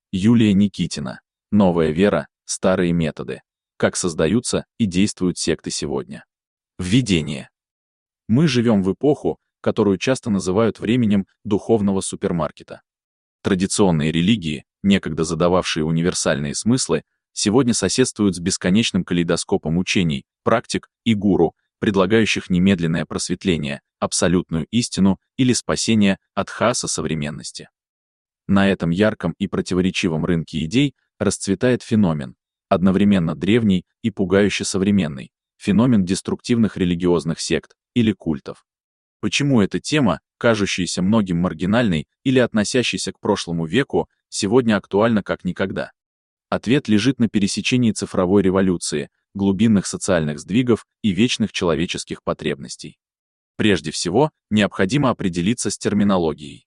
Юлия Никитина. Новая вера, старые методы. Как создаются и действуют секты сегодня. Введение. Мы живем в эпоху, которую часто называют временем духовного супермаркета. Традиционные религии, некогда задававшие универсальные смыслы, сегодня соседствуют с бесконечным калейдоскопом учений, практик и гуру, предлагающих немедленное просветление, абсолютную истину или спасение от хаоса современности. На этом ярком и противоречивом рынке идей расцветает феномен, одновременно древний и пугающе современный, феномен деструктивных религиозных сект или культов. Почему эта тема, кажущаяся многим маргинальной или относящейся к прошлому веку, сегодня актуальна как никогда? Ответ лежит на пересечении цифровой революции, глубинных социальных сдвигов и вечных человеческих потребностей. Прежде всего, необходимо определиться с терминологией.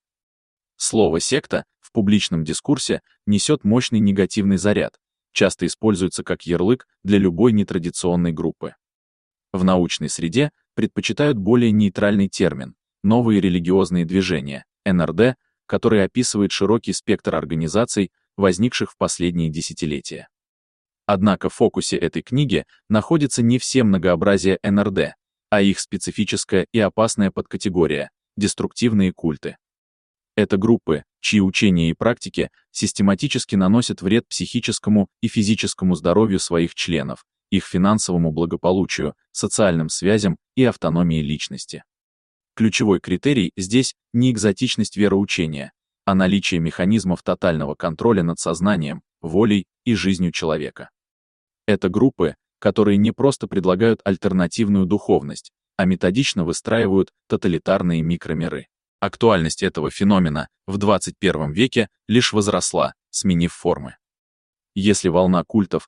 Слово «секта» в публичном дискурсе несет мощный негативный заряд, часто используется как ярлык для любой нетрадиционной группы. В научной среде предпочитают более нейтральный термин «новые религиозные движения» НРД, который описывает широкий спектр организаций, возникших в последние десятилетия. Однако в фокусе этой книги находится не все многообразие НРД, а их специфическая и опасная подкатегория – деструктивные культы. Это группы, чьи учения и практики систематически наносят вред психическому и физическому здоровью своих членов, их финансовому благополучию, социальным связям и автономии личности. Ключевой критерий здесь не экзотичность вероучения, а наличие механизмов тотального контроля над сознанием, волей и жизнью человека. Это группы, которые не просто предлагают альтернативную духовность, а методично выстраивают тоталитарные микромиры. Актуальность этого феномена в 21 веке лишь возросла, сменив формы. Если волна культов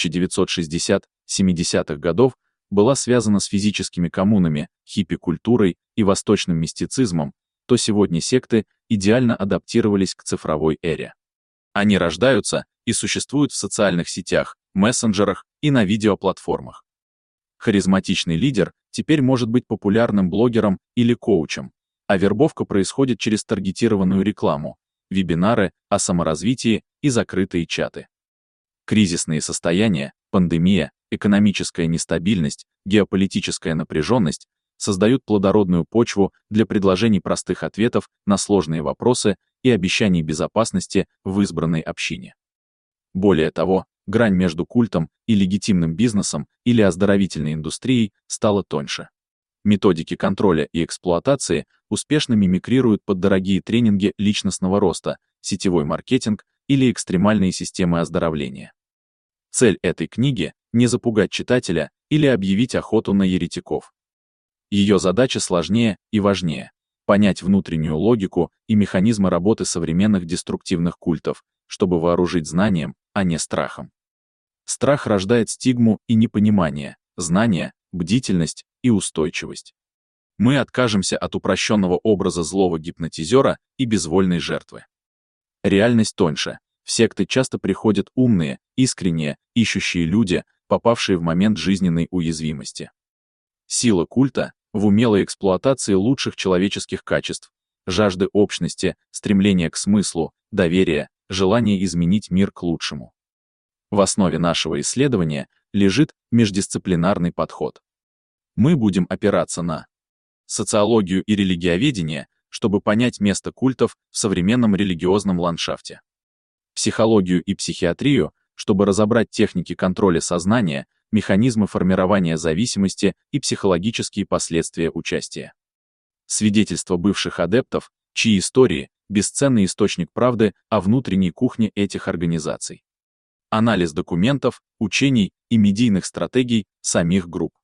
1960-70-х годов была связана с физическими коммунами, хиппи-культурой и восточным мистицизмом, то сегодня секты идеально адаптировались к цифровой эре. Они рождаются и существуют в социальных сетях, мессенджерах и на видеоплатформах. Харизматичный лидер теперь может быть популярным блогером или коучем, а вербовка происходит через таргетированную рекламу, вебинары о саморазвитии и закрытые чаты. Кризисные состояния, пандемия, экономическая нестабильность, геополитическая напряженность создают плодородную почву для предложений простых ответов на сложные вопросы и обещаний безопасности в избранной общине. Более того, грань между культом и легитимным бизнесом или оздоровительной индустрией стала тоньше. Методики контроля и эксплуатации успешно мимикрируют под дорогие тренинги личностного роста, сетевой маркетинг или экстремальные системы оздоровления. Цель этой книги — не запугать читателя или объявить охоту на еретиков. Ее задача сложнее и важнее — понять внутреннюю логику и механизмы работы современных деструктивных культов, чтобы вооружить знанием, а не страхом. Страх рождает стигму и непонимание, знание, бдительность и устойчивость. Мы откажемся от упрощенного образа злого гипнотизера и безвольной жертвы. Реальность тоньше. В секты часто приходят умные, искренние, ищущие люди, попавшие в момент жизненной уязвимости. Сила культа в умелой эксплуатации лучших человеческих качеств, жажды общности, стремление к смыслу, доверие, желание изменить мир к лучшему. В основе нашего исследования лежит междисциплинарный подход. Мы будем опираться на социологию и религиоведение, чтобы понять место культов в современном религиозном ландшафте. Психологию и психиатрию, чтобы разобрать техники контроля сознания, механизмы формирования зависимости и психологические последствия участия. Свидетельства бывших адептов, чьи истории – бесценный источник правды о внутренней кухне этих организаций. Анализ документов, учений и медийных стратегий самих групп.